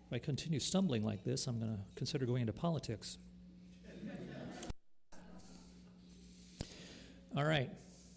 If I continue stumbling like this, I'm going to consider going into politics. All right.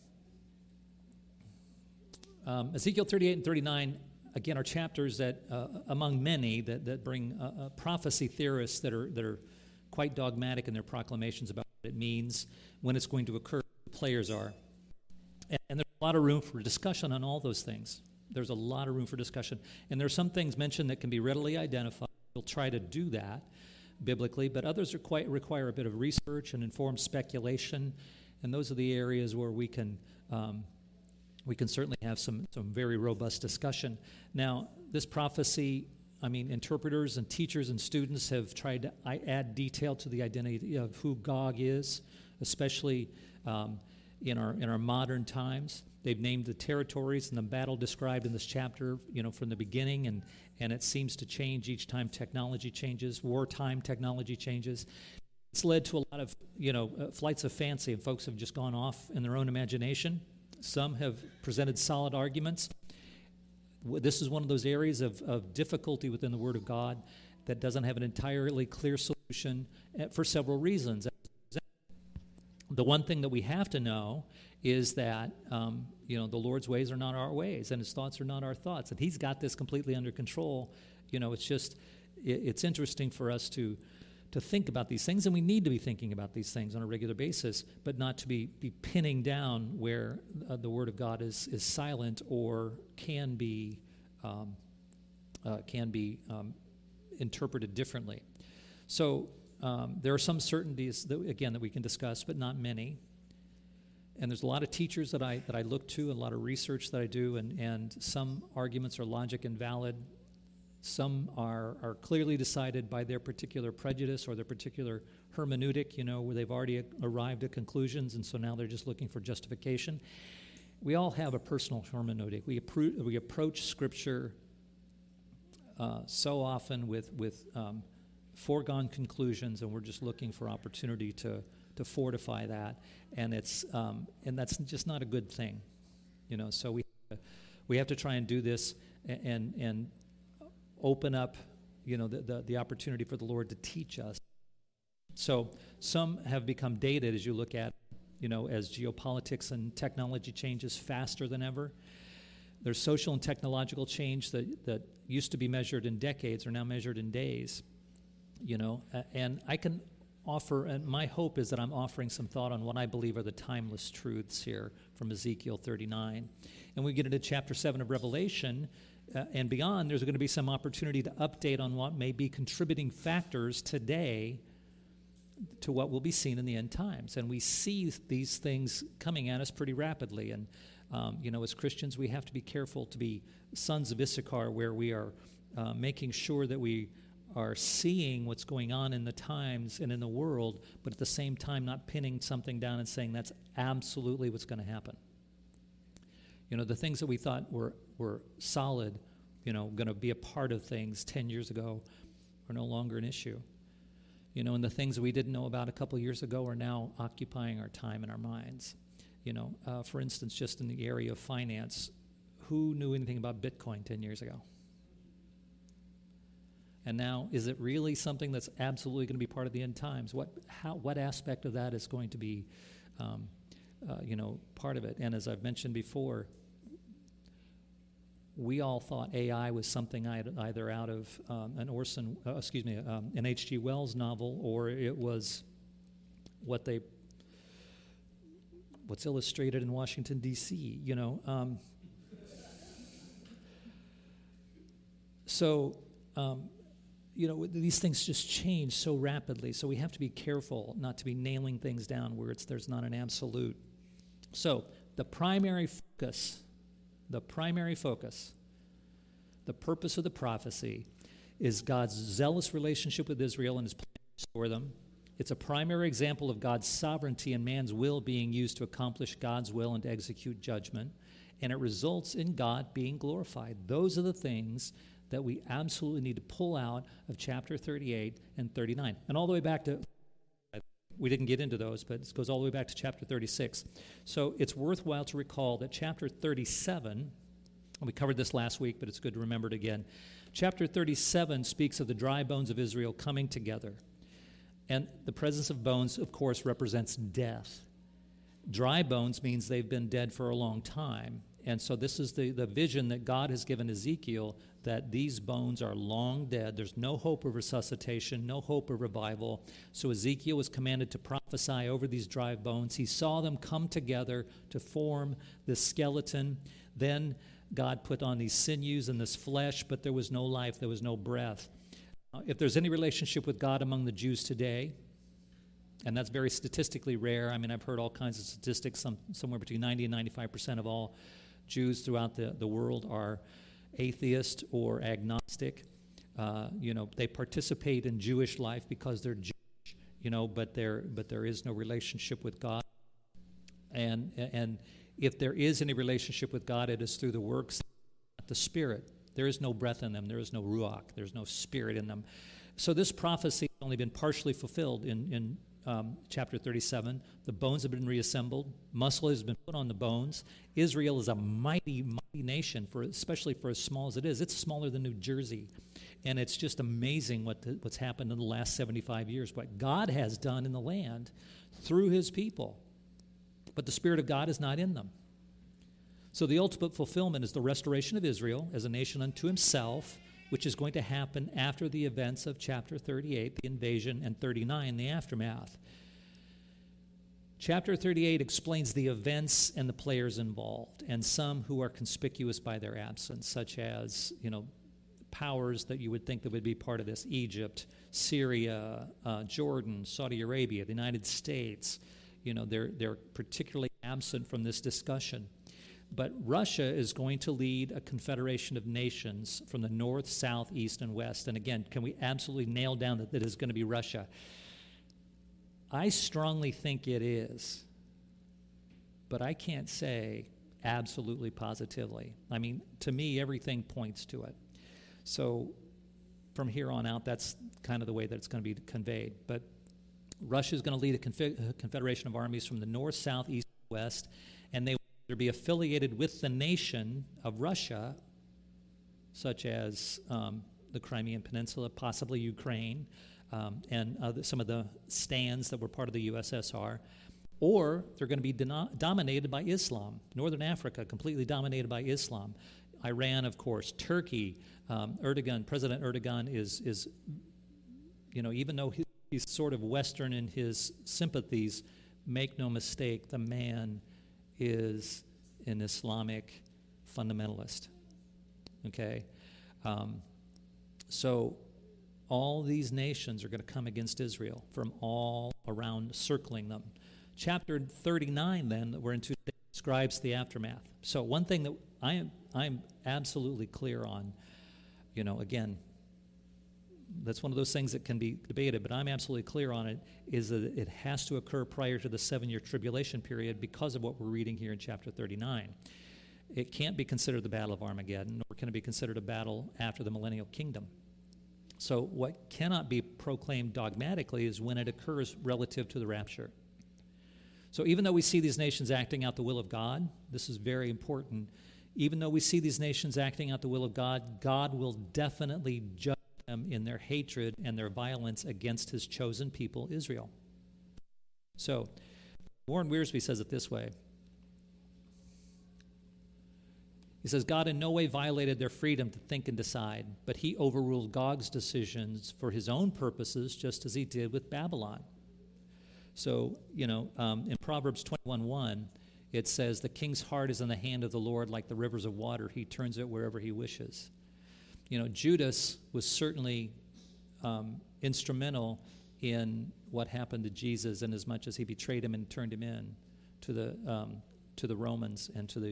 Ezekiel 38 and 39, again, are chapters that, among many, that bring prophecy theorists that are quite dogmatic in their proclamations about what it means, when it's going to occur, who the players are. And there's a lot of room for discussion on all those things. There's a lot of room for discussion. And there are some things mentioned that can be readily identified. We'll try to do that biblically, but others require a bit of research and informed speculation. And those are the areas where we can certainly have some very robust discussion. Now, this prophecy, interpreters and teachers and students have tried to add detail to the identity of who Gog is, especially in our modern times. They've named the territories and the battle described in this chapter, from the beginning, and it seems to change each time technology changes, wartime technology changes. It's led to a lot of, flights of fancy, and folks have just gone off in their own imagination. Some have presented solid arguments. This is one of those areas of difficulty within the Word of God that doesn't have an entirely clear solution for several reasons. The one thing that we have to know is that, the Lord's ways are not our ways, and His thoughts are not our thoughts, and He's got this completely under control. It's interesting for us to think about these things, and we need to be thinking about these things on a regular basis, but not to be pinning down where the Word of God is silent or can be interpreted differently. So there are some certainties that we can discuss, but not many. And there's a lot of teachers that I look to, and a lot of research that I do, and some arguments are logic and valid. Some are clearly decided by their particular prejudice or their particular hermeneutic, where they've already arrived at conclusions, and so now they're just looking for justification. We all have a personal hermeneutic. We approach Scripture so often with foregone conclusions, and we're just looking for opportunity to fortify that, and that's just not a good thing, So we have to try and do this and open up, the opportunity for the Lord to teach us. So some have become dated as you look at, as geopolitics and technology changes faster than ever. There's social and technological change that used to be measured in decades are now measured in days, and I can offer, and my hope is that I'm offering some thought on what I believe are the timeless truths here from Ezekiel 39. And we get into chapter 7 of Revelation, and beyond, there's going to be some opportunity to update on what may be contributing factors today to what will be seen in the end times. And we see these things coming at us pretty rapidly. And, as Christians, we have to be careful to be sons of Issachar, where we are making sure that we are seeing what's going on in the times and in the world, but at the same time not pinning something down and saying that's absolutely what's going to happen. The things that we thought were solid, going to be a part of things 10 years ago are no longer an issue. And the things that we didn't know about a couple years ago are now occupying our time and our minds. For instance, just in the area of finance, who knew anything about Bitcoin 10 years ago? And now, is it really something that's absolutely going to be part of the end times? What aspect of that is going to be, part of it? And as I've mentioned before, we all thought AI was something either out of an H.G. Wells novel, or it was what's illustrated in Washington, D.C., these things just change so rapidly, so we have to be careful not to be nailing things down where there's not an absolute. So the primary focus, the purpose of the prophecy is God's zealous relationship with Israel and His plan to restore them. It's a primary example of God's sovereignty and man's will being used to accomplish God's will and to execute judgment, and it results in God being glorified. Those are the things that we absolutely need to pull out of chapter 38 and 39. And all the way back to, we didn't get into those, but it goes all the way back to chapter 36. So it's worthwhile to recall that chapter 37 We covered this last week, but it's good to remember it again. Chapter 37 speaks of the dry bones of Israel coming together. And the presence of bones, of course, represents death. Dry bones means they've been dead for a long time. And so this is the vision that God has given Ezekiel, that these bones are long dead. There's no hope of resuscitation, no hope of revival. So Ezekiel was commanded to prophesy over these dry bones. He saw them come together to form this skeleton. Then God put on these sinews and this flesh, but there was no life, there was no breath. If there's any relationship with God among the Jews today, and that's very statistically rare. I mean, I've heard all kinds of statistics. Somewhere between 90 and 95% of all Jews throughout the world are atheist or agnostic. They participate in Jewish life because they're Jewish, but there is no relationship with God. And if there is any relationship with God, it is through the works of the Spirit. There is no breath in them. There is no ruach. There's no spirit in them. So this prophecy has only been partially fulfilled in chapter 37. The bones have been reassembled. Muscle has been put on the bones. Israel is a mighty, mighty nation, especially for as small as it is. It's smaller than New Jersey. And it's just amazing what's happened in the last 75 years, what God has done in the land through his people. But the Spirit of God is not in them. So the ultimate fulfillment is the restoration of Israel as a nation unto himself, which is going to happen after the events of chapter 38, the invasion, and 39, the aftermath. Chapter 38 explains the events and the players involved, and some who are conspicuous by their absence, such as, powers that you would think that would be part of this: Egypt, Syria, Jordan, Saudi Arabia, the United States. They're particularly absent from this discussion. But Russia is going to lead a confederation of nations from the north, south, east, and west. And again, can we absolutely nail down that it is going to be Russia? I strongly think it is, but I can't say absolutely positively. I mean, to me, everything points to it. So from here on out, that's kind of the way that it's going to be conveyed. But Russia is going to lead a confederation of armies from the north, south, east, and west, and they will be affiliated with the nation of Russia, such as the Crimean Peninsula, possibly Ukraine, and some of the stands that were part of the USSR, or they're going to be dominated by Islam. Northern Africa, completely dominated by Islam. Iran, of course, Turkey, President Erdogan is even though he's sort of Western in his sympathies, make no mistake, the man is an Islamic fundamentalist. Okay? So all these nations are going to come against Israel from all around, circling them. Chapter 39, then, that we're into today, describes the aftermath. So one thing that I'm absolutely clear on, again, that's one of those things that can be debated, but I'm absolutely clear on it, is that it has to occur prior to the 7-year tribulation period because of what we're reading here in chapter 39. It can't be considered the Battle of Armageddon, nor can it be considered a battle after the millennial kingdom. So what cannot be proclaimed dogmatically is when it occurs relative to the rapture. So even though we see these nations acting out the will of God, this is very important, even though we see these nations acting out the will of God, God will definitely judge them in their hatred and their violence against his chosen people, Israel. So, Warren Wiersbe says it this way. He says, God in no way violated their freedom to think and decide, but he overruled Gog's decisions for his own purposes, just as he did with Babylon. So, in Proverbs 21:1, it says, the king's heart is in the hand of the Lord like the rivers of water. He turns it wherever he wishes. Judas was certainly instrumental in what happened to Jesus, in as much as he betrayed him and turned him in to the Romans and to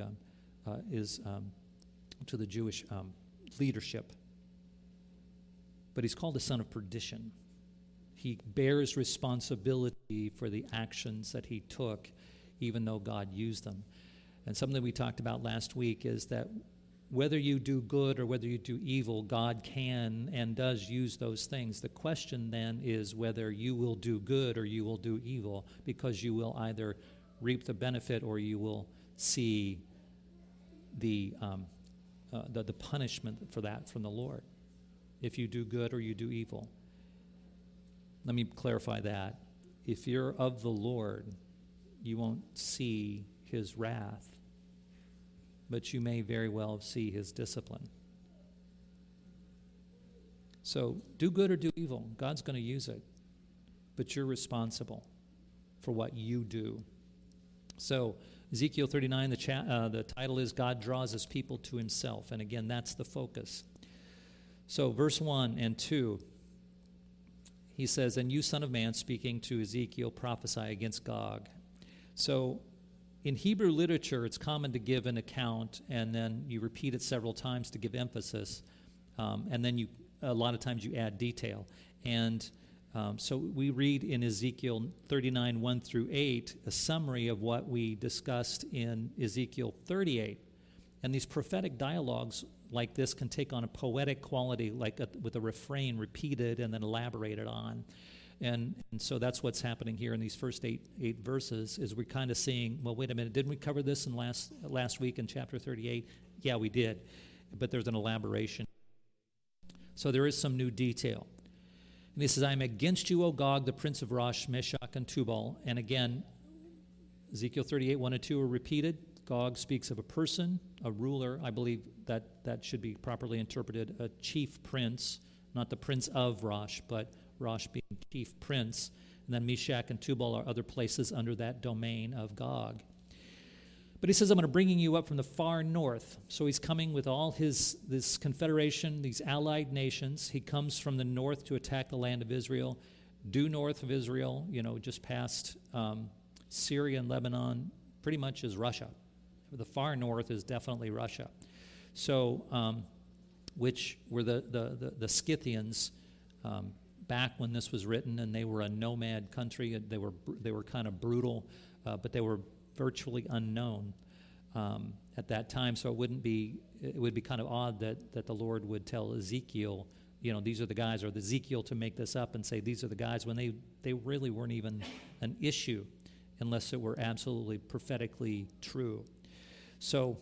the Jewish leadership. But he's called the son of perdition. He bears responsibility for the actions that he took, even though God used them. And something we talked about last week is that whether you do good or whether you do evil, God can and does use those things. The question then is whether you will do good or you will do evil, because you will either reap the benefit or you will see the punishment for that from the Lord, if you do good or you do evil. Let me clarify that. If you're of the Lord, you won't see his wrath, but you may very well see his discipline. So do good or do evil. God's going to use it, but you're responsible for what you do. So Ezekiel 39, the title is God Draws His People to Himself. And again, that's the focus. So verse 1 and 2, he says, "And you, son of man," speaking to Ezekiel, "prophesy against Gog." So in Hebrew literature, it's common to give an account, and then you repeat it several times to give emphasis, and then a lot of times you add detail. And so we read in Ezekiel 39, 1 through 8, a summary of what we discussed in Ezekiel 38. And these prophetic dialogues like this can take on a poetic quality, with a refrain repeated and then elaborated on. And so that's what's happening here in these first eight verses, is we're kind of seeing, well, wait a minute, didn't we cover this in last week in chapter 38? Yeah, we did. But there's an elaboration. So there is some new detail. And he says, "I am against you, O Gog, the prince of Rosh, Meshach, and Tubal." And again, Ezekiel 38, 1 and 2 are repeated. Gog speaks of a person, a ruler. I believe that should be properly interpreted, a chief prince, not the prince of Rosh, but Rosh being chief prince. And then Meshach and Tubal are other places under that domain of Gog. But he says, "I'm going to bring you up from the far north." So he's coming with all this confederation, these allied nations. He comes from the north to attack the land of Israel. Due north of Israel, just past Syria and Lebanon, pretty much is Russia. The far north is definitely Russia. So, which were the Scythians back when this was written, and they were a nomad country. They were kind of brutal, but they were virtually unknown at that time. So it would be kind of odd that the Lord would tell Ezekiel, these are the guys, or Ezekiel to make this up and say these are the guys, when they really weren't even an issue unless it were absolutely prophetically true. So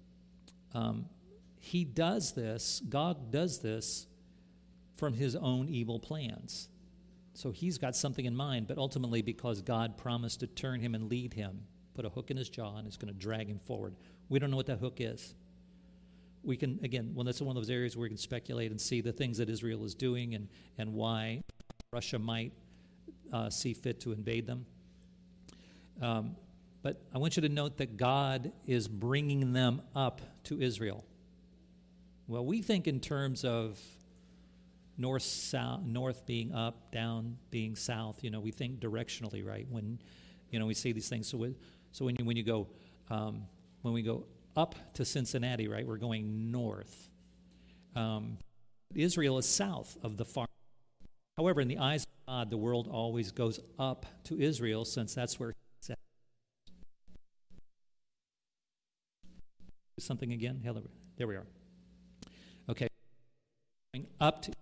he does this, Gog does this from his own evil plans. So he's got something in mind, but ultimately because God promised to turn him and lead him, put a hook in his jaw, and is going to drag him forward. We don't know what that hook is. We can, again, that's one of those areas where we can speculate and see the things that Israel is doing and why Russia might see fit to invade them. But I want you to note that God is bringing them up to Israel. Well, we think in terms of north being up, down being south. We think directionally, right? When we see these things. So when we go up to Cincinnati, right, we're going north. Israel is south of the far. However, in the eyes of God, the world always goes up to Israel, since that's where He's at. Something again? There we are. Okay. Going up to.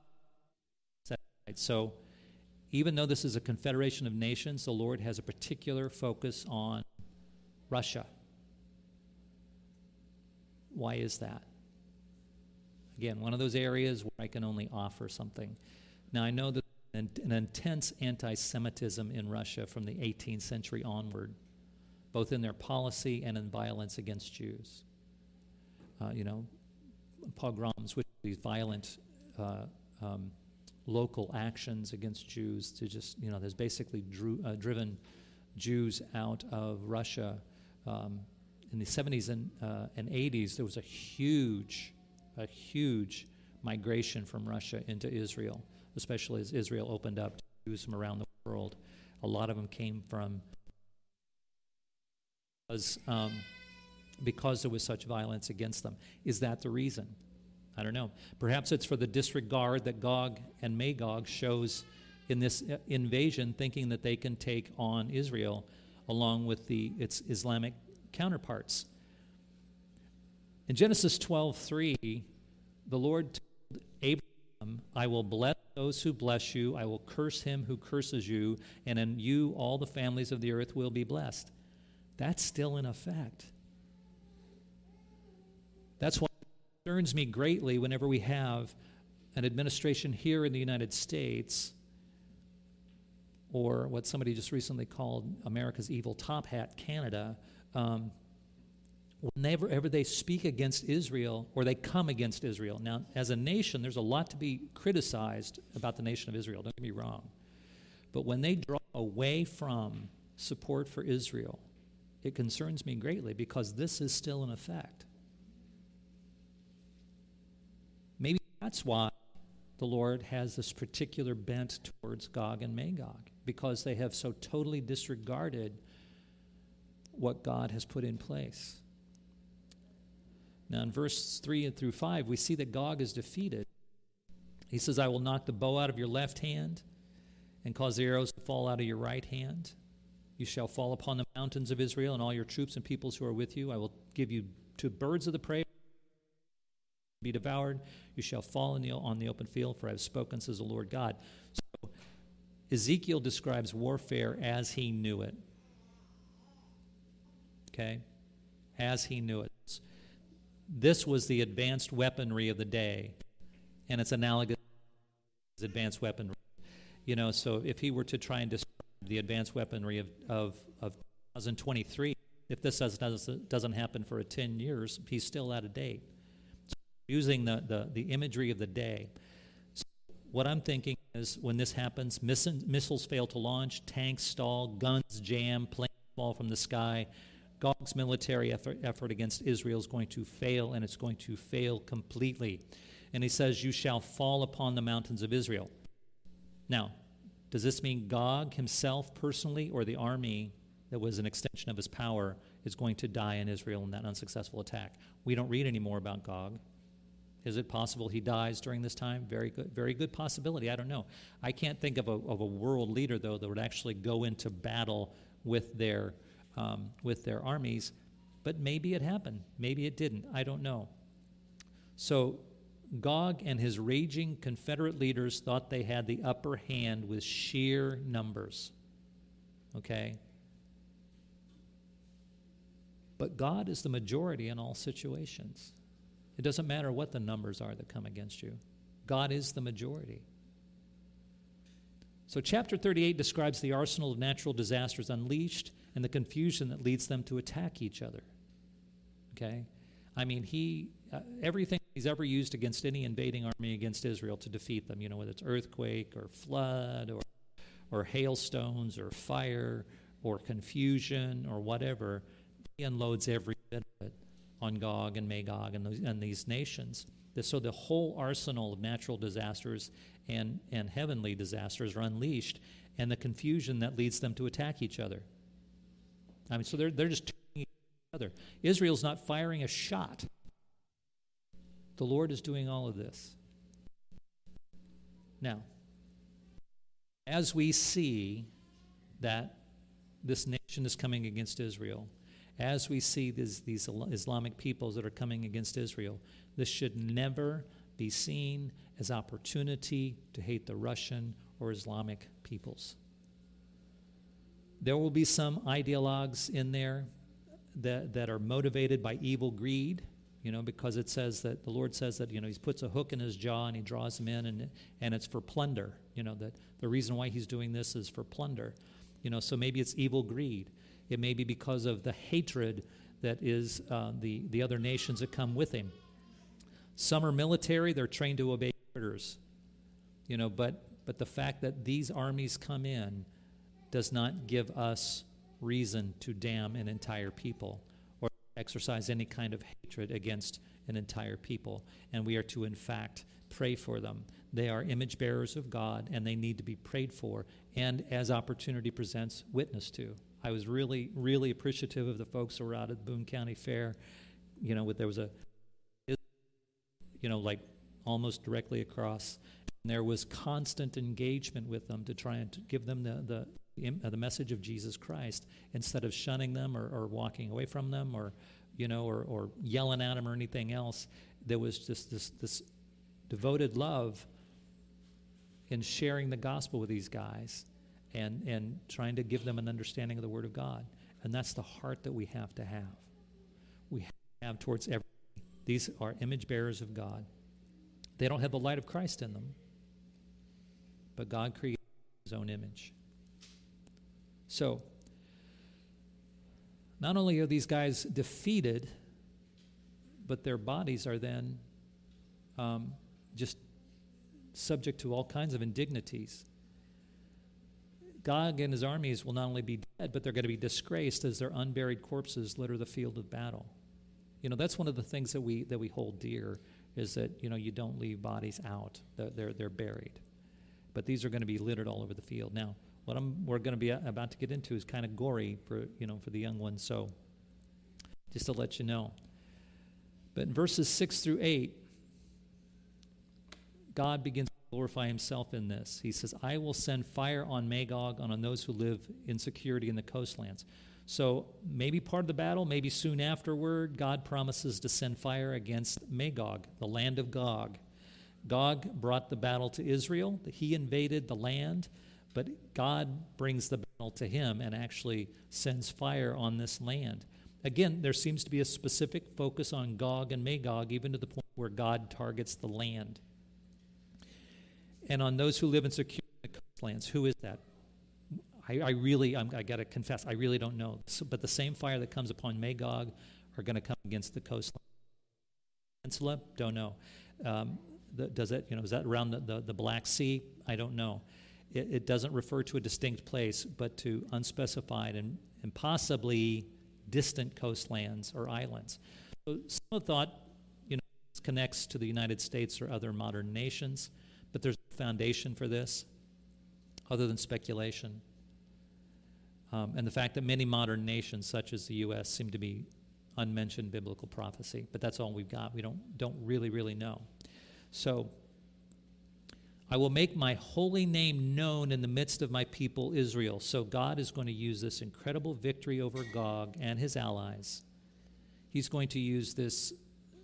So even though this is a confederation of nations, the Lord has a particular focus on Russia. Why is that? Again, one of those areas where I can only offer something. Now, I know that an intense anti-Semitism in Russia from the 18th century onward, both in their policy and in violence against Jews. Pogroms, which are these violent local actions against Jews to just, there's basically driven Jews out of Russia. In the 70s and 80s, there was a huge migration from Russia into Israel, especially as Israel opened up to Jews from around the world. A lot of them came from because there was such violence against them. Is that the reason? I don't know. Perhaps it's for the disregard that Gog and Magog shows in this invasion, thinking that they can take on Israel along with its Islamic counterparts. In Genesis 12:3, the Lord told Abraham, "I will bless those who bless you, I will curse him who curses you, and in you all the families of the earth will be blessed." That's still in effect. That's why it concerns me greatly whenever we have an administration here in the United States, or what somebody just recently called America's evil top hat, Canada, whenever ever they speak against Israel or they come against Israel. Now, as a nation, there's a lot to be criticized about the nation of Israel, don't get me wrong. But when they draw away from support for Israel, it concerns me greatly because this is still in effect. Maybe that's why the Lord has this particular bent towards Gog and Magog, because they have so totally disregarded what God has put in place. Now in verse 3 and through 5, we see that Gog is defeated. He says, I will knock the bow out of your left hand and cause the arrows to fall out of your right hand. You shall fall upon the mountains of Israel and all your troops and peoples who are with you. I will give you to birds of the prey, be devoured. You shall fall on the open field, for I have spoken, says the Lord God. So Ezekiel describes warfare as he knew it. Okay? As he knew it. This was the advanced weaponry of the day, and it's analogous to advanced weaponry. You know, so if he were to try and describe the advanced weaponry of 2023, if this doesn't happen for 10 years, he's still out of date. So using the imagery of the day. So what I'm thinking is when this happens, missiles fail to launch, tanks stall, guns jam, planes fall from the sky. Gog's military effort against Israel is going to fail, and it's going to fail completely. And he says, you shall fall upon the mountains of Israel. Now, does this mean Gog himself personally, or the army that was an extension of his power is going to die in Israel in that unsuccessful attack? We don't read any more about Gog. Is it possible he dies during this time? Very good possibility. I don't know. I can't think of a world leader, though, that would actually go into battle with their armies, but maybe it happened. Maybe it didn't. I don't know. So Gog and his raging Confederate leaders thought they had the upper hand with sheer numbers. Okay? But God is the majority in all situations. It doesn't matter what the numbers are that come against you. God is the majority. So chapter 38 describes the arsenal of natural disasters unleashed and the confusion that leads them to attack each other. Okay? I mean, everything he's ever used against any invading army against Israel to defeat them, you know, whether it's earthquake or flood or hailstones or fire or confusion or whatever, he unloads every bit of it on Gog and Magog and these nations. So the whole arsenal of natural disasters and heavenly disasters are unleashed, and the confusion that leads them to attack each other. I mean, so they're just turning each other. Israel's not firing a shot. The Lord is doing all of this. Now, as we see that this nation is coming against Israel, as we see these Islamic peoples that are coming against Israel, this should never be seen as opportunity to hate the Russian or Islamic peoples. There will be some ideologues in there that are motivated by evil greed, you know, because it says that the Lord says that, you know, he puts a hook in his jaw and he draws them in, and it's for plunder, you know, that the reason why he's doing this is for plunder. You know, so maybe it's evil greed. It may be because of the hatred that is the other nations that come with him. Some are military, they're trained to obey orders. You know, but the fact that these armies come in does not give us reason to damn an entire people or exercise any kind of hatred against an entire people. And we are to, in fact, pray for them. They are image bearers of God, and they need to be prayed for, and as opportunity presents, witness to. I was really, really appreciative of the folks who were out at the Boone County Fair. You know, there was like almost directly across. And there was constant engagement with them to try and give them the message of Jesus Christ instead of shunning them or walking away from them or yelling at them or anything else. There was just this devoted love in sharing the gospel with these guys and trying to give them an understanding of the Word of God. And that's the heart that we have to have. We have to have towards everybody. These are image bearers of God. They don't have the light of Christ in them, but God created his own image. So, not only are these guys defeated, but their bodies are then just subject to all kinds of indignities. Gog and his armies will not only be dead, but they're going to be disgraced as their unburied corpses litter the field of battle. That's one of the things that we hold dear, is that, you don't leave bodies out. They're buried. But these are going to be littered all over the field. Now, what we're going to be about to get into is kind of gory for the young ones, so just to let you know. But in verses 6 through 8, God begins to glorify himself in this. He says, I will send fire on Magog and on those who live in security in the coastlands. So maybe part of the battle, maybe soon afterward, God promises to send fire against Magog, the land of Gog. Gog brought the battle to Israel. He invaded the land, but God brings the battle to him and actually sends fire on this land. Again, there seems to be a specific focus on Gog and Magog, even to the point where God targets the land. And on those who live in security in the coastlands, who is that? I got to confess, I really don't know. But the same fire that comes upon Magog are going to come against the coastline. Peninsula? Don't know. Is that around the Black Sea? I don't know. It doesn't refer to a distinct place, but to unspecified and possibly distant coastlands or islands. So some have thought, this connects to the United States or other modern nations, but there's no foundation for this other than speculation. And the fact that many modern nations, such as the U.S., seem to be unmentioned biblical prophecy. But that's all we've got. We don't really know. So, I will make my holy name known in the midst of my people Israel. So God is going to use this incredible victory over Gog and his allies. He's going to use this,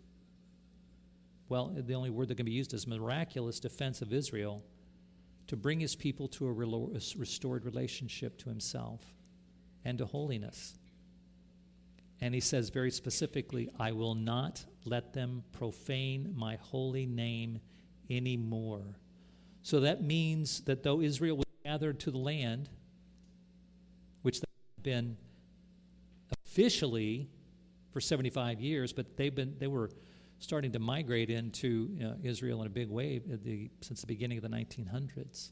the only word that can be used is miraculous defense of Israel to bring his people to a restored relationship to himself and to holiness. And he says very specifically, I will not let them profane my holy name anymore. So that means that though Israel was gathered to the land, which they've been officially for 75 years, but they were starting to migrate into Israel in a big way since the beginning of the 1900s.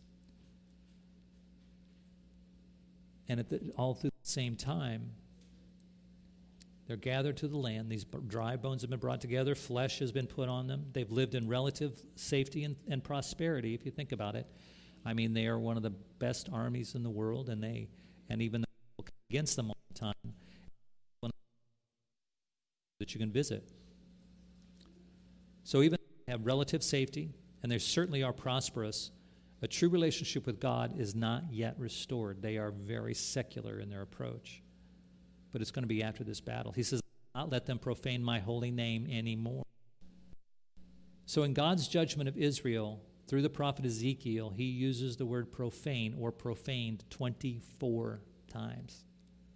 And all through the same time, they're gathered to the land. These dry bones have been brought together. Flesh has been put on them. They've lived in relative safety and prosperity, if you think about it. I mean, they are one of the best armies in the world, and even though people come against them all the time, that you can visit. So even though they have relative safety, and they certainly are prosperous, a true relationship with God is not yet restored. They are very secular in their approach. But it's going to be after this battle. He says, I'll not let them profane my holy name anymore. So in God's judgment of Israel, through the prophet Ezekiel, he uses the word profane or profaned 24 times.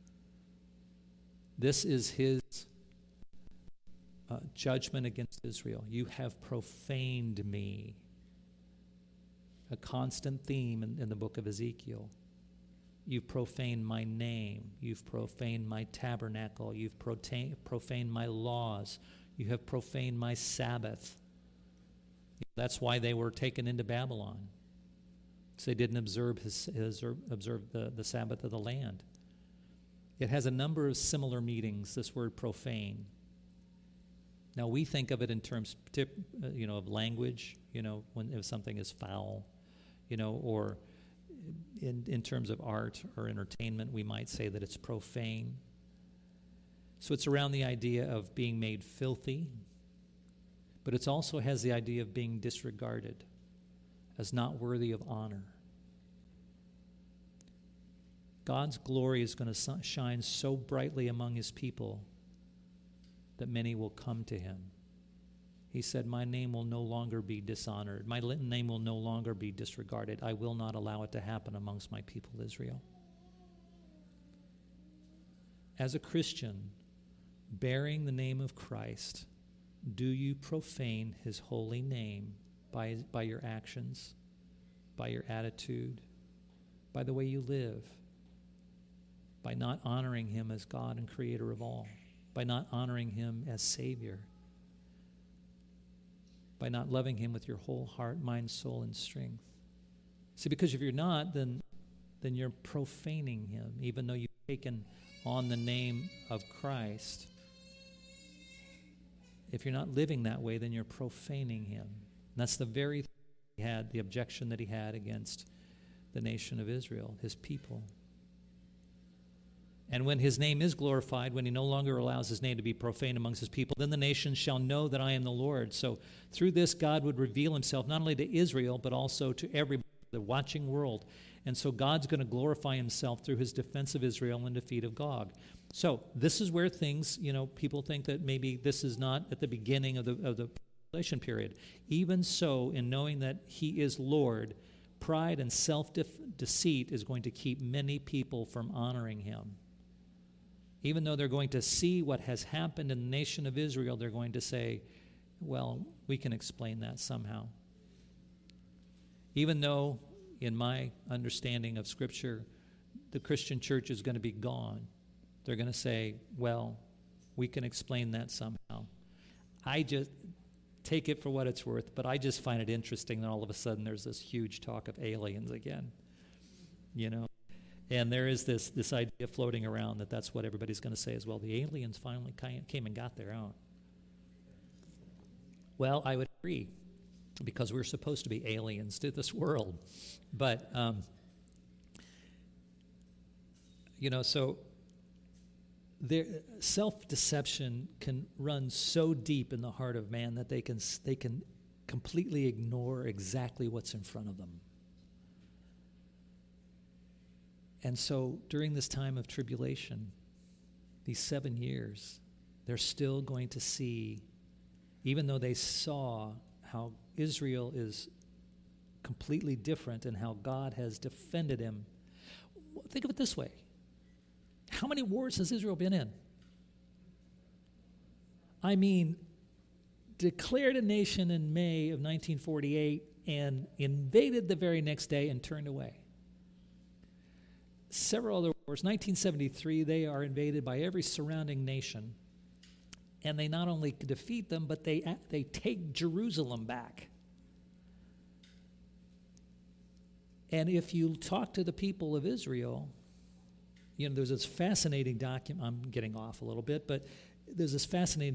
This is his judgment against Israel. You have profaned me. A constant theme in the book of Ezekiel. You've profaned my name. You've profaned my tabernacle. You've profaned my laws. You have profaned my Sabbath. That's why they were taken into Babylon. Because they didn't observe the Sabbath of the land. It has a number of similar meanings, this word profane. Now we think of it in terms, of language, if something is foul, or in terms of art or entertainment, we might say that it's profane. So it's around the idea of being made filthy, but it also has the idea of being disregarded as not worthy of honor. God's glory is going to shine so brightly among his people that many will come to him. He said, my name will no longer be dishonored. My name will no longer be disregarded. I will not allow it to happen amongst my people Israel. As a Christian, bearing the name of Christ, Do you profane his holy name by your actions, by your attitude, by the way you live, by not honoring him as God and creator of all, by not honoring him as Savior, by not loving him with your whole heart, mind, soul, and strength? See, because if you're not, then you're profaning him, even though you've taken on the name of Christ. If you're not living that way, then you're profaning him. And that's the very thing he had, the objection that he had against the nation of Israel, his people. And when his name is glorified, when he no longer allows his name to be profaned amongst his people, then the nations shall know that I am the Lord. So through this, God would reveal himself not only to Israel, but also to everybody, the watching world. And so God's going to glorify himself through his defense of Israel and defeat of Gog. So this is where things, people think that maybe this is not at the beginning of the tribulation period. Even so, in knowing that he is Lord, pride and self-deceit is going to keep many people from honoring him. Even though they're going to see what has happened in the nation of Israel, they're going to say, well, we can explain that somehow. Even though, in my understanding of Scripture, the Christian church is going to be gone, they're going to say, well, we can explain that somehow. I just take it for what it's worth, but I just find it interesting that all of a sudden there's this huge talk of aliens again, And there is this idea floating around that that's what everybody's going to say as well. The aliens finally came and got their own. Well, I would agree, because we're supposed to be aliens to this world. But, so self-deception can run so deep in the heart of man that they can completely ignore exactly what's in front of them. And so during this time of tribulation, these 7 years, they're still going to see, even though they saw how Israel is completely different and how God has defended him. Think of it this way. How many wars has Israel been in? I mean, declared a nation in May of 1948 and invaded the very next day and turned away. Several other wars. 1973, they are invaded by every surrounding nation. And they not only defeat them, but they take Jerusalem back. And if you talk to the people of Israel, there's this fascinating document. I'm getting off a little bit, but there's this fascinating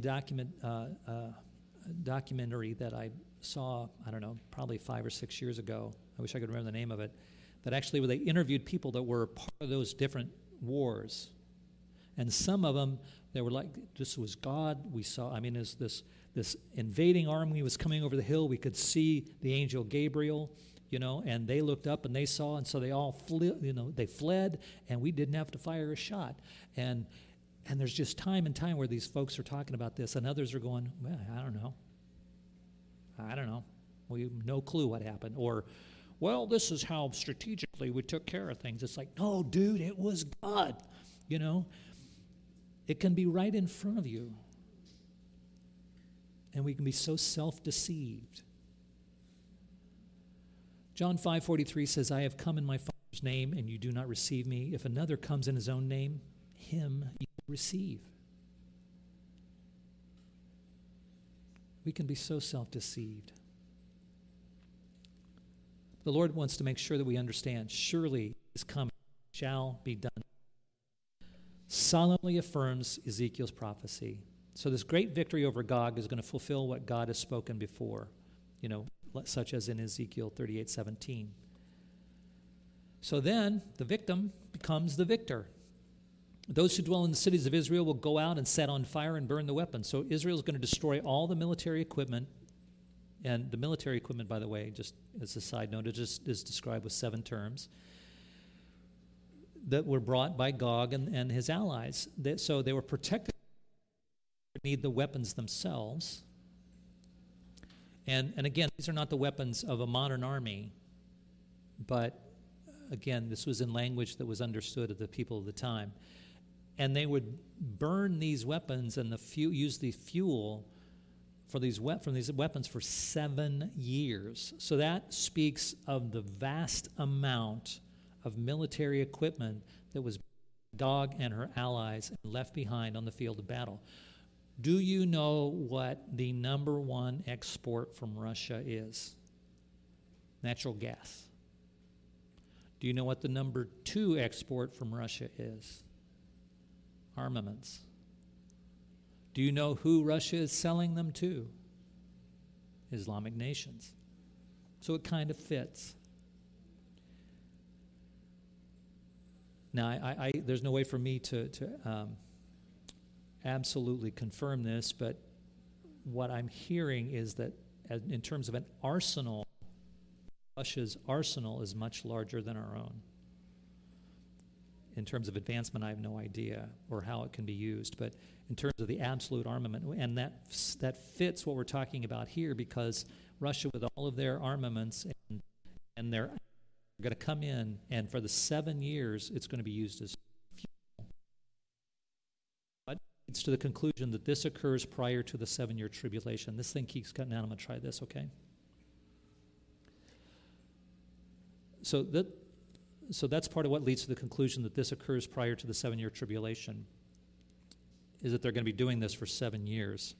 documentary that I saw, I don't know, probably 5 or 6 years ago. I wish I could remember the name of it. That actually where they interviewed people that were part of those different wars. And some of them, they were like, this was God. We saw, as this invading army was coming over the hill, we could see the angel Gabriel, and they looked up and they saw, and so they all they fled, and we didn't have to fire a shot. And there's just time and time where these folks are talking about this, and others are going, well, I don't know. We have no clue what happened. Or, well, this is how strategically we took care of things. It's like, no, dude, it was God, It can be right in front of you. And we can be so self-deceived. John 5:43 says, I have come in my Father's name, and you do not receive me. If another comes in his own name, him you receive. We can be so self-deceived. The Lord wants to make sure that we understand, surely his coming shall be done. Solemnly affirms Ezekiel's prophecy. So this great victory over Gog is going to fulfill what God has spoken before, such as in Ezekiel 38:17. So then the victim becomes the victor. Those who dwell in the cities of Israel will go out and set on fire and burn the weapons. So Israel is going to destroy all the military equipment. And the military equipment, by the way, just as a side note, it just is described with 7 terms that were brought by Gog and his allies. So they were protected. They need the weapons themselves. And again, these are not the weapons of a modern army, but again, this was in language that was understood of the people of the time. And they would burn these weapons and use the fuel from these weapons for 7 years. So that speaks of the vast amount of military equipment that was Gog and her allies left behind on the field of battle. Do you know what the number one export from Russia is? Natural gas. Do you know what the number two export from Russia is? Armaments. Do you know who Russia is selling them to? Islamic nations. So it kind of fits. Now, there's no way for me to absolutely confirm this, but what I'm hearing is that in terms of an arsenal, Russia's arsenal is much larger than our own. In terms of advancement, I have no idea or how it can be used, but in terms of the absolute armament, and that fits what we're talking about here, because Russia, with all of their armaments and they're going to come in, and for the 7 years, it's going to be used as fuel. But it leads to the conclusion that this occurs prior to the 7-year tribulation. This thing keeps cutting out. I'm going to try this, okay? So that's part of what leads to the conclusion that this occurs prior to the 7-year tribulation, is that they're going to be doing this for 7 years.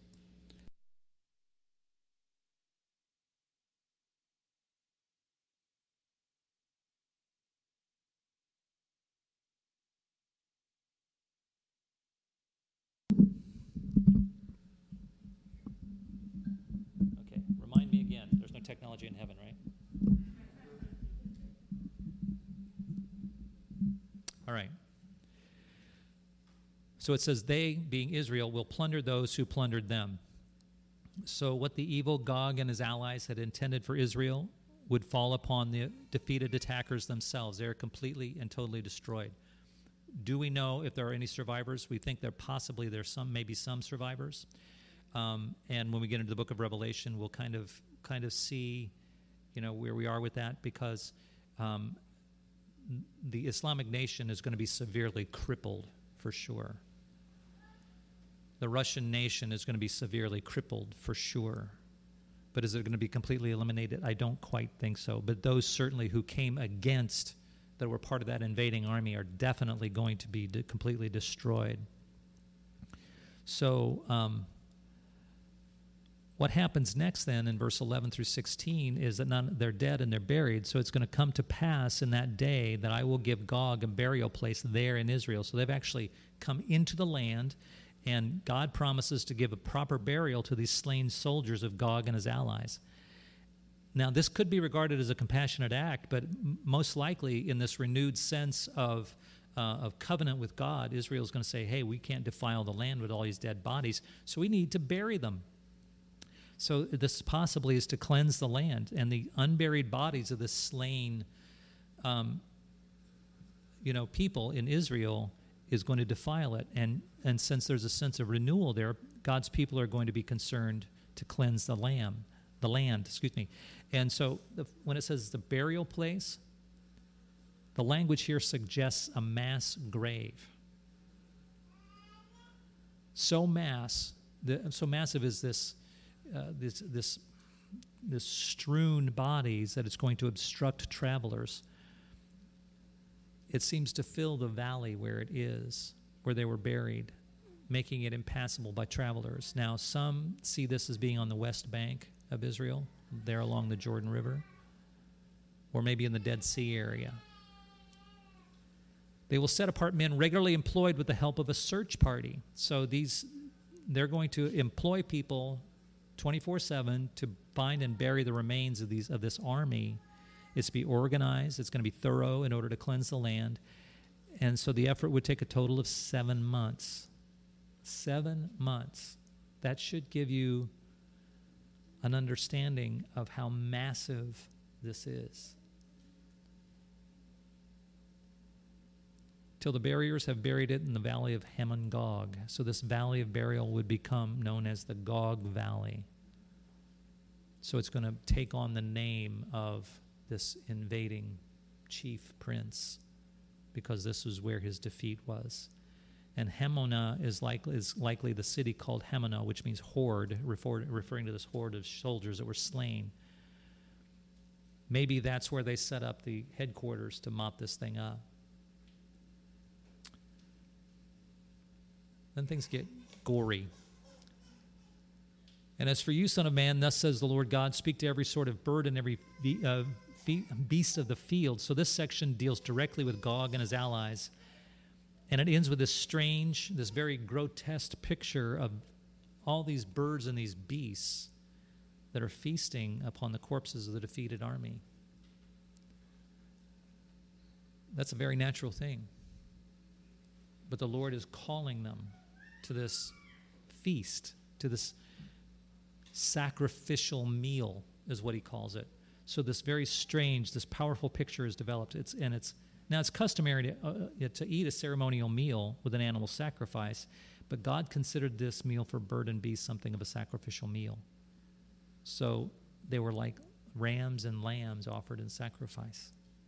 Okay, remind me again, there's no technology in heaven, right? All right. So it says, they, being Israel, will plunder those who plundered them. So what the evil Gog and his allies had intended for Israel would fall upon the defeated attackers themselves. They're completely and totally destroyed. Do we know if there are any survivors? We think there's maybe some survivors. And when we get into the book of Revelation, we'll kind of see, where we are with that, because the Islamic nation is going to be severely crippled for sure. The Russian nation is going to be severely crippled for sure. But is it going to be completely eliminated? I don't quite think so. But those certainly who came against, that were part of that invading army, are definitely going to be completely destroyed. So what happens next then in verse 11 through 16 is that they're dead and they're buried. So it's going to come to pass in that day that I will give Gog a burial place there in Israel. So they've actually come into the land, and God promises to give a proper burial to these slain soldiers of Gog and his allies. Now, this could be regarded as a compassionate act, but most likely in this renewed sense of covenant with God, Israel is going to say, hey, we can't defile the land with all these dead bodies, so we need to bury them. So this possibly is to cleanse the land, and the unburied bodies of the slain people in Israel is going to defile it. And since there's a sense of renewal there, God's people are going to be concerned to cleanse the land. And so when it says the burial place, the language here suggests a mass grave. So massive is this strewn bodies that it's going to obstruct travelers. It seems to fill the valley where it is, where they were buried, making it impassable by travelers. Now, some see this as being on the west bank of Israel, there along the Jordan River, or maybe in the Dead Sea area. They will set apart men regularly employed with the help of a search party. So they're going to employ people 24/7 to find and bury the remains of this army. It's to be organized. It's going to be thorough in order to cleanse the land. And so the effort would take a total of 7 months. 7 months. That should give you an understanding of how massive this is. Till the buriers have buried it in the valley of Hamon Gog. So this valley of burial would become known as the Gog Valley. So it's going to take on the name of this invading chief prince, because this was where his defeat was. And Hamonah is likely the city called Hamonah, which means horde, referring to this horde of soldiers that were slain. Maybe that's where they set up the headquarters to mop this thing up. Then things get gory. And as for you, son of man, thus says the Lord God, speak to every sort of bird and every beast of the field. So this section deals directly with Gog and his allies. And it ends with this strange, this very grotesque picture of all these birds and these beasts that are feasting upon the corpses of the defeated army. That's a very natural thing. But the Lord is calling them to this feast, to this sacrificial meal, is what he calls it. So this very strange, this powerful picture is developed. Now it's customary to eat a ceremonial meal with an animal sacrifice, but God considered this meal for bird and beast something of a sacrificial meal. So they were like rams and lambs offered in sacrifice.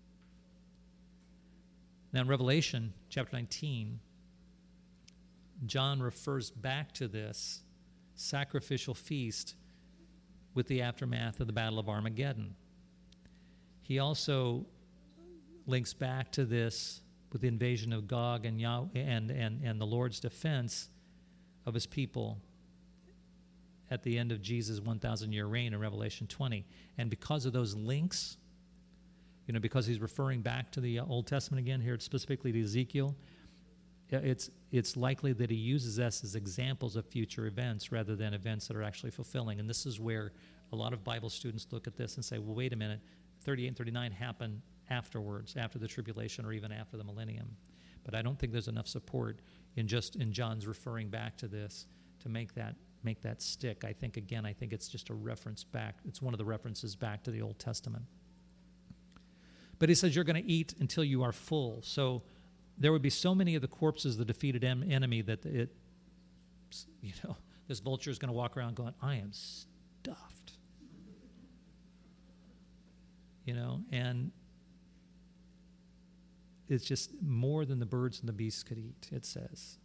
Now in Revelation chapter 19, John refers back to this sacrificial feast with the aftermath of the Battle of Armageddon. He also links back to this with the invasion of Gog and the Lord's defense of his people at the end of Jesus' 1,000-year reign in Revelation 20. And because of those links, because he's referring back to the Old Testament again here, specifically to Ezekiel, it's likely that he uses us as examples of future events rather than events that are actually fulfilling. And this is where a lot of Bible students look at this and say, well, wait a minute, 38 and 39 happen afterwards, after the tribulation or even after the millennium. But I don't think there's enough support in John's referring back to this to make that stick. I think it's just a reference back. It's one of the references back to the Old Testament. But he says you're going to eat until you are full. So there would be so many of the corpses of the defeated enemy that this vulture is going to walk around going, I am stuffed. And it's just more than the birds and the beasts could eat, it says.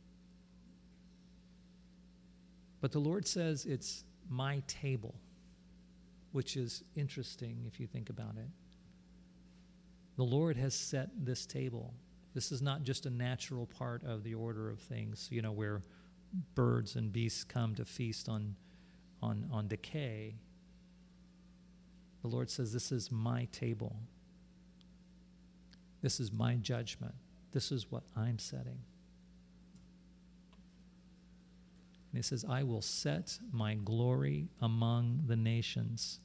But the Lord says it's my table, which is interesting if you think about it. The Lord has set this table. This is not just a natural part of the order of things, where birds and beasts come to feast on decay. The Lord says, this is my table. This is my judgment. This is what I'm setting. And he says, I will set my glory among the nations.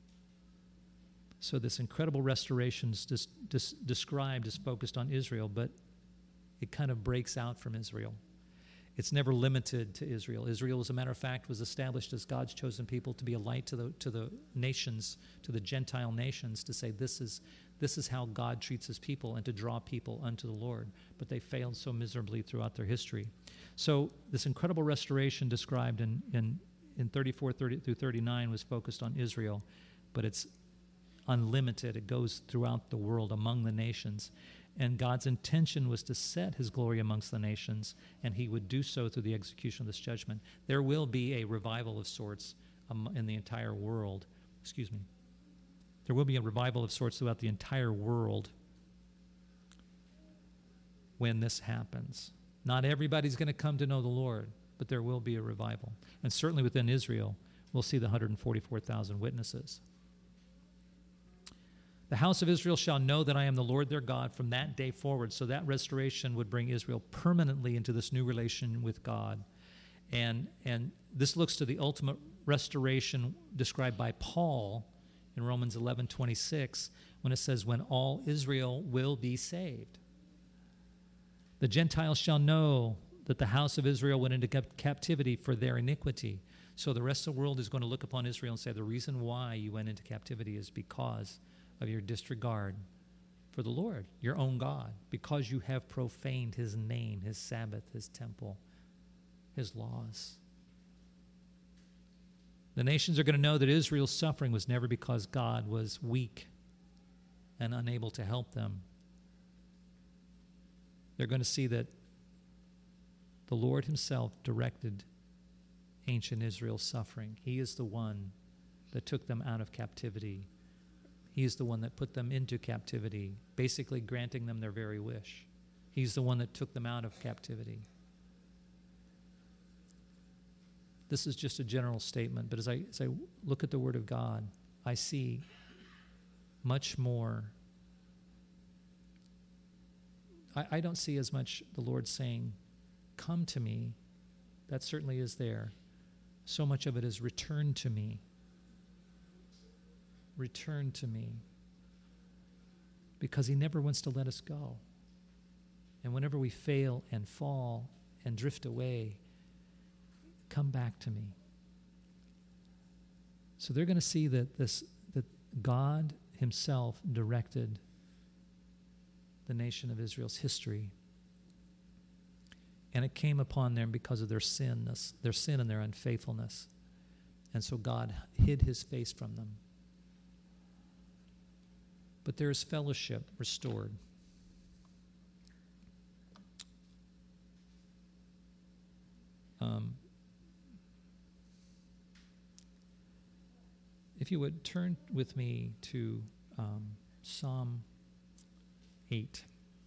So this incredible restoration is described as focused on Israel, but it kind of breaks out from Israel. It's never limited to Israel. Israel, as a matter of fact, was established as God's chosen people to be a light to the nations, to the Gentile nations, to say this is how God treats his people and to draw people unto the Lord. But they failed so miserably throughout their history. So this incredible restoration described in 34 through 39 was focused on Israel, but it's unlimited. It goes throughout the world among the nations. And God's intention was to set his glory amongst the nations, and he would do so through the execution of this judgment. There will be a revival of sorts in the entire world. There will be a revival of sorts throughout the entire world when this happens. Not everybody's going to come to know the Lord, but there will be a revival. And certainly within Israel, we'll see the 144,000 witnesses. The house of Israel shall know that I am the Lord their God from that day forward. So that restoration would bring Israel permanently into this new relation with God. And this looks to the ultimate restoration described by Paul in Romans 11:26, when it says, when all Israel will be saved. The Gentiles shall know that the house of Israel went into captivity for their iniquity. So the rest of the world is going to look upon Israel and say, the reason why you went into captivity is because of your disregard for the Lord, your own God, because you have profaned his name, his Sabbath, his temple, his laws. The nations are going to know that Israel's suffering was never because God was weak and unable to help them. They're going to see that The Lord himself directed ancient Israel's suffering. He is the one that took them out of captivity. He is the one that put them into captivity, basically granting them their very wish. He's the one that took them out of captivity. This is just a general statement, but as I look at the Word of God, I see much more. I don't see as much the Lord saying, come to me. That certainly is there. So much of it is return to me. Return to me. Because he never wants to let us go. And whenever we fail and fall and drift away, come back to me. So they're going to see that God himself directed the nation of Israel's history. And it came upon them because of their sin and their unfaithfulness. And so God hid his face from them. But there is fellowship restored. If you would turn with me to Psalm 8.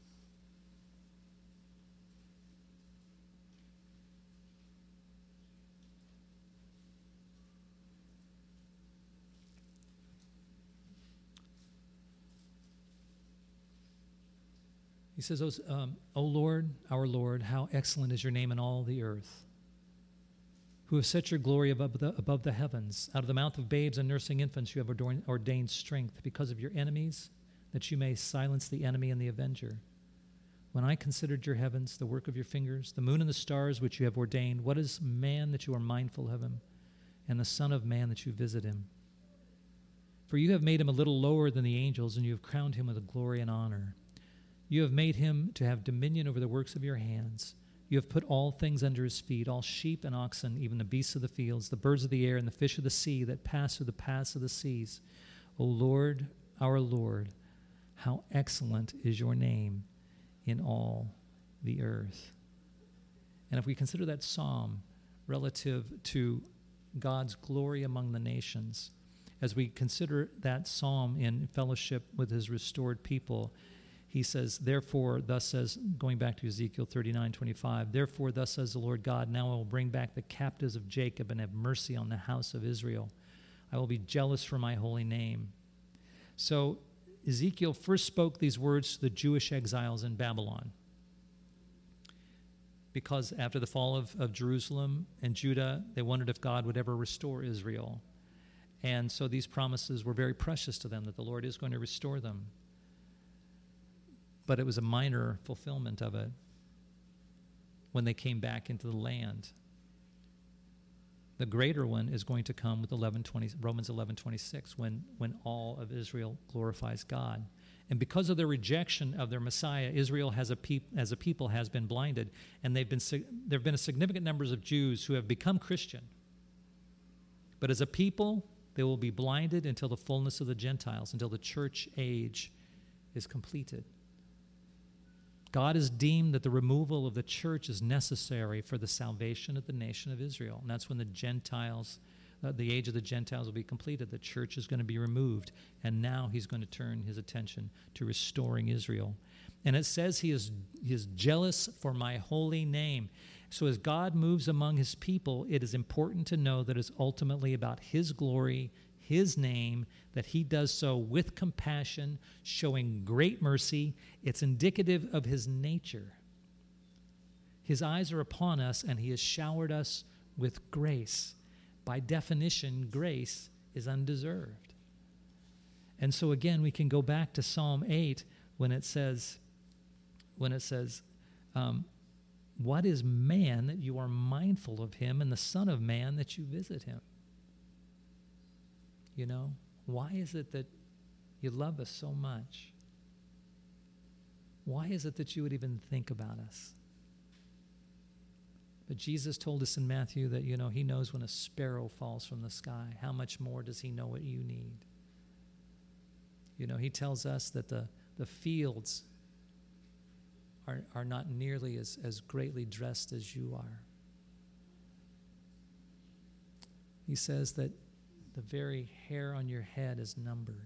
He says, O Lord, our Lord, how excellent is your name in all the earth, who have set your glory above the heavens. Out of the mouth of babes and nursing infants you have ordained strength because of your enemies, that you may silence the enemy and the avenger. When I considered your heavens, the work of your fingers, the moon and the stars which you have ordained, what is man that you are mindful of him, and the son of man that you visit him? For you have made him a little lower than the angels, and you have crowned him with glory and honor. You have made him to have dominion over the works of your hands. You have put all things under his feet, all sheep and oxen, even the beasts of the fields, the birds of the air, and the fish of the sea that pass through the paths of the seas. O Lord, our Lord, how excellent is your name in all the earth. And if we consider that psalm relative to God's glory among the nations, as we consider that psalm in fellowship with his restored people, he says, therefore, thus says, going back to Ezekiel 39:25, therefore, thus says the Lord God, now I will bring back the captives of Jacob and have mercy on the house of Israel. I will be jealous for my holy name. So Ezekiel first spoke these words to the Jewish exiles in Babylon, because after the fall of Jerusalem and Judah, they wondered if God would ever restore Israel. And so these promises were very precious to them, that the Lord is going to restore them. But it was a minor fulfillment of it when they came back into the land. The greater one is going to come with Romans 11:26, when all of Israel glorifies God. And because of their rejection of their Messiah, Israel as a people has been blinded, and there have been a significant numbers of Jews who have become Christian. But as a people, they will be blinded until the fullness of the Gentiles, until the church age is completed. God has deemed that the removal of the church is necessary for the salvation of the nation of Israel. And that's when the Gentiles, the age of the Gentiles will be completed. The church is going to be removed. And now he's going to turn his attention to restoring Israel. And it says he is jealous for my holy name. So as God moves among his people, it is important to know that it's ultimately about his glory, his name, that he does so with compassion, showing great mercy. It's indicative of his nature. His eyes are upon us, and he has showered us with grace. By definition, grace is undeserved. And so again, we can go back to Psalm 8 when it says, what is man that you are mindful of him, and the Son of Man that you visit him? You know, why is it that you love us so much? Why is it that you would even think about us? But Jesus told us in Matthew that, he knows when a sparrow falls from the sky. How much more does he know what you need? He tells us that the fields are not nearly as greatly dressed as you are. He says that the very hair on your head is numbered.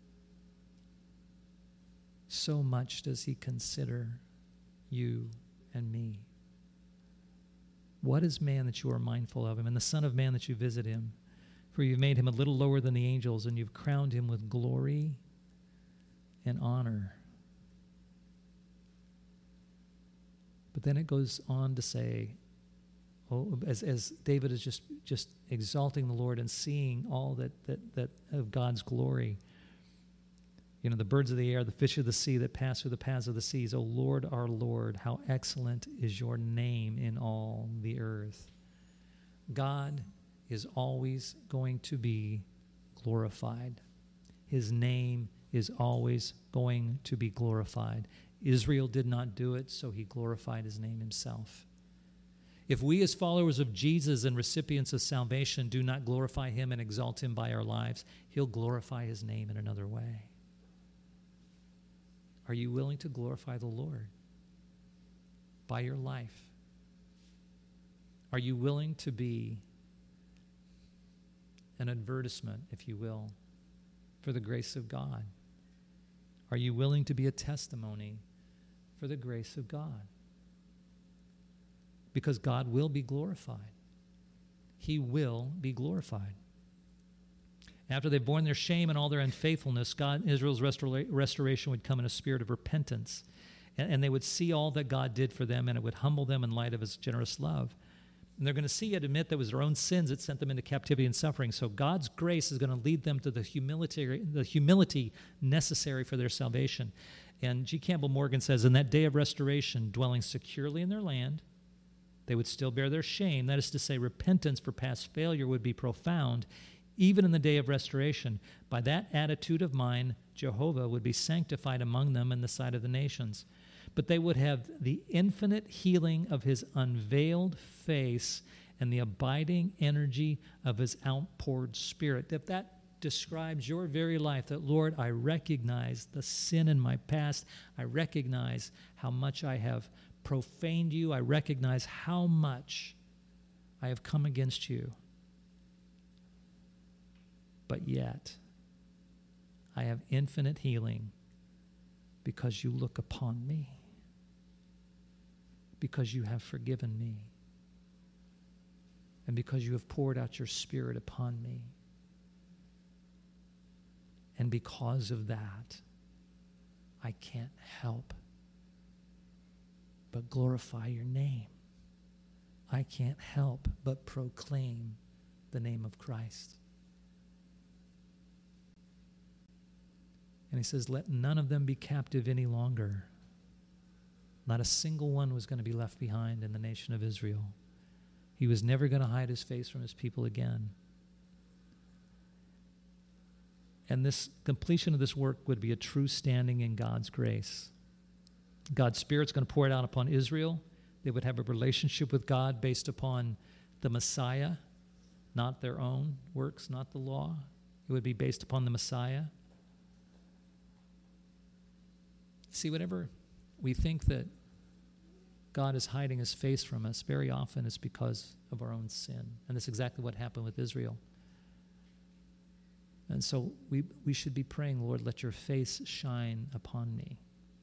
So much does he consider you and me. What is man that you are mindful of him, and the Son of Man that you visit him? For you've made him a little lower than the angels, and you've crowned him with glory and honor. But then it goes on to say, as David is just exalting the Lord and seeing all that of God's glory. The birds of the air, the fish of the sea that pass through the paths of the seas. O Lord, our Lord, how excellent is your name in all the earth. God is always going to be glorified. His name is always going to be glorified. Israel did not do it, so he glorified his name himself. If we as followers of Jesus and recipients of salvation do not glorify him and exalt him by our lives, he'll glorify his name in another way. Are you willing to glorify the Lord by your life? Are you willing to be an advertisement, if you will, for the grace of God? Are you willing to be a testimony for the grace of God? Because God will be glorified. He will be glorified. After they've borne their shame and all their unfaithfulness, Israel's restoration would come in a spirit of repentance. And they would see all that God did for them, and it would humble them in light of his generous love. And they're going to see and admit that it was their own sins that sent them into captivity and suffering. So God's grace is going to lead them to the humility necessary for their salvation. And G. Campbell Morgan says, in that day of restoration, dwelling securely in their land, they would still bear their shame. That is to say, repentance for past failure would be profound, even in the day of restoration. By that attitude of mind, Jehovah would be sanctified among them in the sight of the nations. But they would have the infinite healing of his unveiled face and the abiding energy of his outpoured spirit. If that describes your very life, that, Lord, I recognize the sin in my past. I recognize how much I have profaned you. I recognize how much I have come against you. But yet, I have infinite healing because you look upon me, because you have forgiven me, and because you have poured out your Spirit upon me. And because of that, I can't help but glorify your name. I can't help but proclaim the name of Christ. And he says, let none of them be captive any longer. Not a single one was going to be left behind in the nation of Israel. He was never going to hide his face from his people again. And this completion of this work would be a true standing in God's grace. God's Spirit's going to pour it out upon Israel. They would have a relationship with God based upon the Messiah, not their own works, not the law. It would be based upon the Messiah. See, whenever we think that God is hiding his face from us, very often it's because of our own sin. And that's exactly what happened with Israel. And so we should be praying, Lord, let your face shine upon me.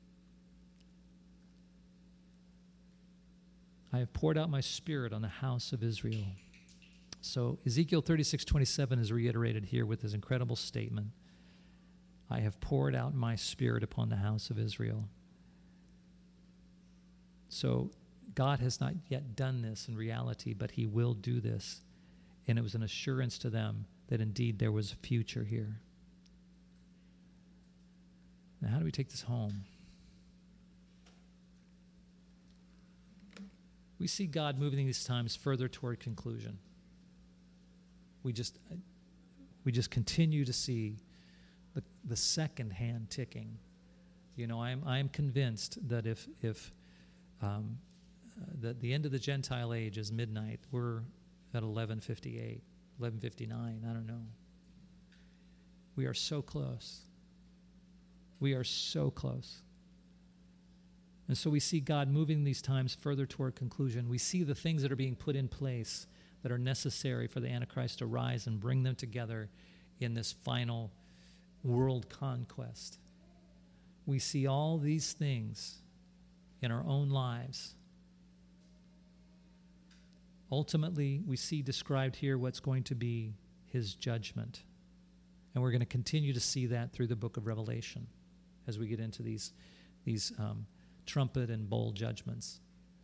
I have poured out my Spirit on the house of Israel. So Ezekiel 36:27 is reiterated here with this incredible statement. I have poured out my Spirit upon the house of Israel. So God has not yet done this in reality, but he will do this. And it was an assurance to them that indeed there was a future here. Now, how do we take this home? We see God moving these times further toward conclusion. We just continue to see the second hand ticking. You know, I'm convinced that if that the end of the Gentile age is midnight, we're at 11:58, 11:59. I don't know. We are so close. We are so close. And so we see God moving these times further toward conclusion. We see the things that are being put in place that are necessary for the Antichrist to rise and bring them together in this final world conquest. We see all these things in our own lives. Ultimately, we see described here what's going to be his judgment. And we're going to continue to see that through the book of Revelation as we get into these trumpet and bowl judgments.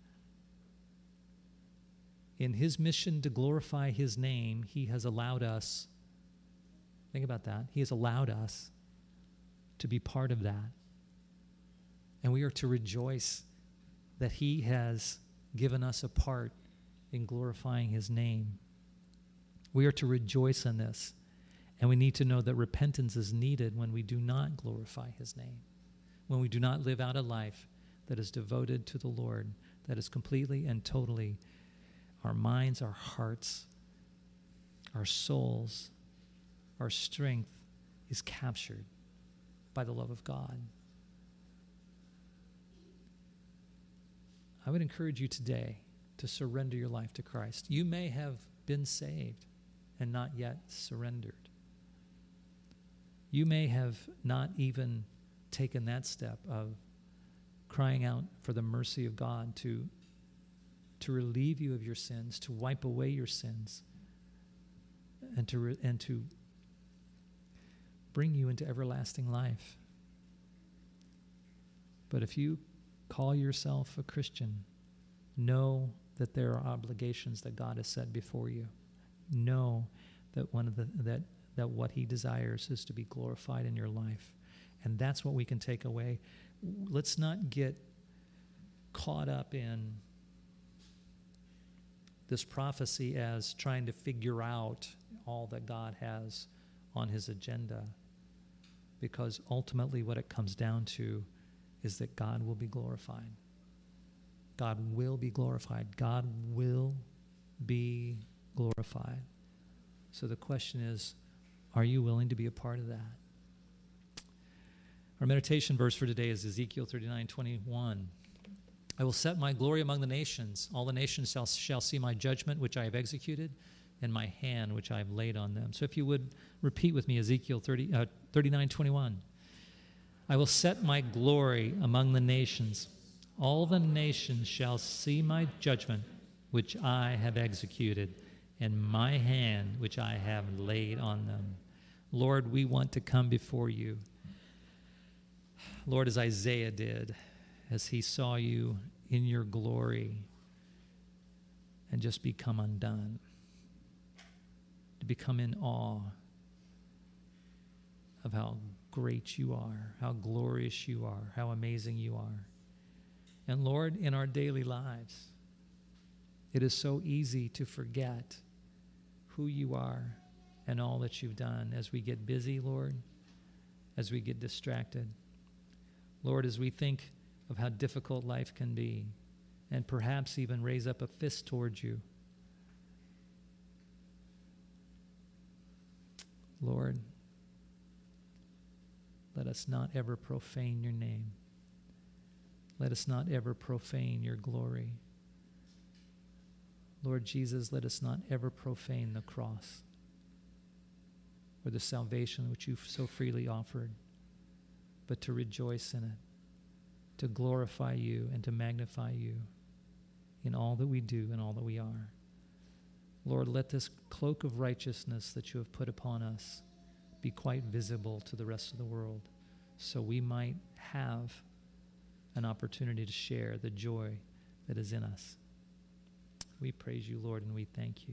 In his mission to glorify his name, he has allowed us, think about that, he has allowed us to be part of that. And we are to rejoice that he has given us a part in glorifying his name. We are to rejoice in this. And we need to know that repentance is needed when we do not glorify his name, when we do not live out a life that is devoted to the Lord, that is completely and totally our minds, our hearts, our souls, our strength is captured by the love of God. I would encourage you today to surrender your life to Christ. You may have been saved and not yet surrendered. You may have not even taken that step of crying out for the mercy of God to relieve you of your sins, to wipe away your sins, and to bring you into everlasting life. But if you call yourself a Christian, know that there are obligations that God has set before you. Know that that what he desires is to be glorified in your life. And that's what we can take away. Let's not get caught up in this prophecy as trying to figure out all that God has on his agenda, because ultimately what it comes down to is that God will be glorified. God will be glorified. God will be glorified. So the question is, are you willing to be a part of that? Our meditation verse for today is Ezekiel 39:21. I will set my glory among the nations. All the nations shall see my judgment, which I have executed, and my hand, which I have laid on them. So if you would repeat with me Ezekiel 39:21. I will set my glory among the nations. All the nations shall see my judgment, which I have executed, and my hand, which I have laid on them. Lord, we want to come before you. Lord, as Isaiah did, as he saw you in your glory and just become undone, to become in awe of how great you are, how glorious you are, how amazing you are. And Lord, in our daily lives, it is so easy to forget who you are and all that you've done as we get busy, Lord, as we get distracted. Lord, as we think of how difficult life can be, and perhaps even raise up a fist towards you. Lord, let us not ever profane your name. Let us not ever profane your glory. Lord Jesus, let us not ever profane the cross or the salvation which you've so freely offered, but to rejoice in it, to glorify you and to magnify you in all that we do and all that we are. Lord, let this cloak of righteousness that you have put upon us be quite visible to the rest of the world, so we might have an opportunity to share the joy that is in us. We praise you, Lord, and we thank you.